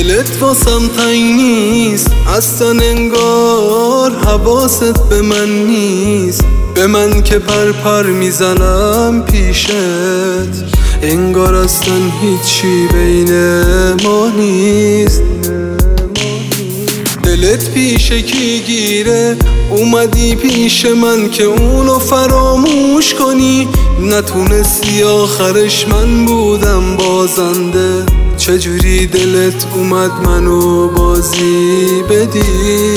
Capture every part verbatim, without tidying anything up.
دلت واسم تنگ نیست اصلا، انگار حواست به من نیست. به من که پر پر میزنم پیشت، انگار اصلا هیچی بین ما نیست. دلت پیش کی گیره؟ اومدی پیش من که اونو فراموش کنی. نتونستی آخرش من بودم بازنده. چجوری دلت اومد منو بازی بدی؟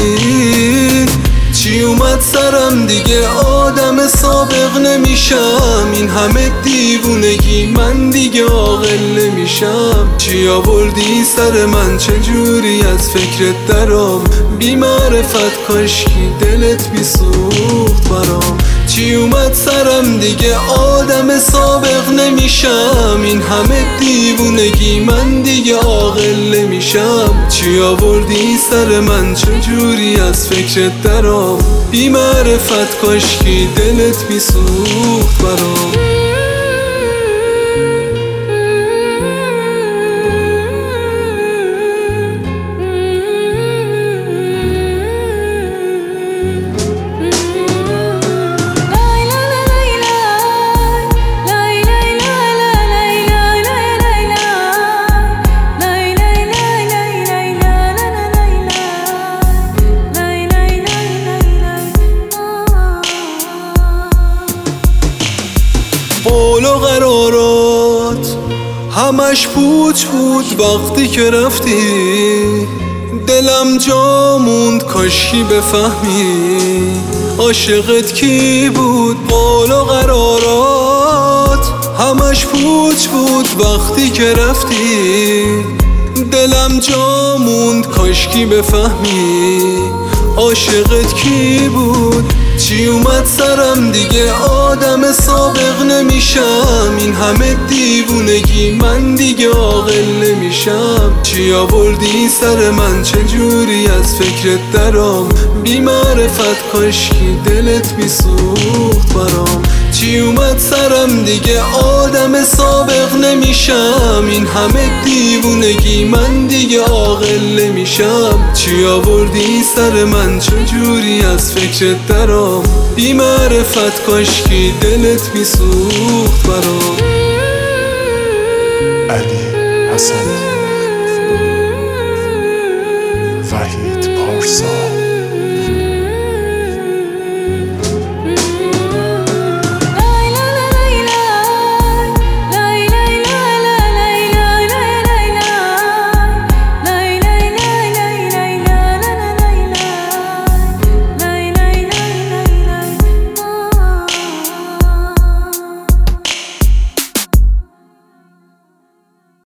چی اومد سرم دیگه آدم سابق نمیشم. این همه دیوونگی من دیگه عاقل نمیشم. چی آوردی سر من؟ چجوری از فکرت درام؟ بی معرفت کاشکی دلت بیسوخت برام. چی اومد سرم دیگه آدم سابق نمیشم. این همه دیوونگی من دیگه عاقل نمیشم. چی آوردی سر من؟ چجوری از فکرت درام؟ بی معرفت کاشکی دلت بیسوخت برام. قول و قرارات همش پوچ بود وقتی که رفتی. دلم جا موند کاشکی بفهمی عاشقت کی بود. قول و قرارات همش پوچ بود وقتی که رفتی. دلم جا موند کاشکی بفهمی عاشقت کی بود. چی اومد سرم دیگه آدم سابق نمیشم. این همه دیوونگی من دیگه عاقل نمیشم. چی آوردی سر من؟ چجوری از فکرت درام؟ بی معرفت کاشکی دلت بیسوخت برام. چی اومد سرم دیگه آدم سابق نمیشم. این همه دیوونگی من دیگه عاقل نمیشم. چی آوردی سر من؟ چجوری از فکرت درام؟ بی معرفت کاشکی دلت بیسوخت برام. علی حسن، وحید پارسا.